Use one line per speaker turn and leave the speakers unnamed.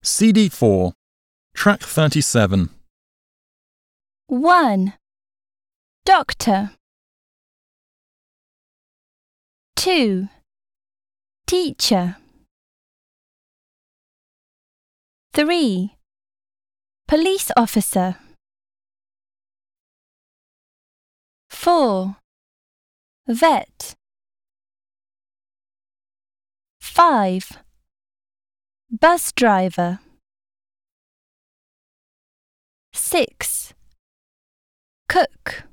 CD4, Track 37.
1. Doctor. 2. Teacher. 3. Police officer. 4. Vet. 5. Bus driver. 6. Cook.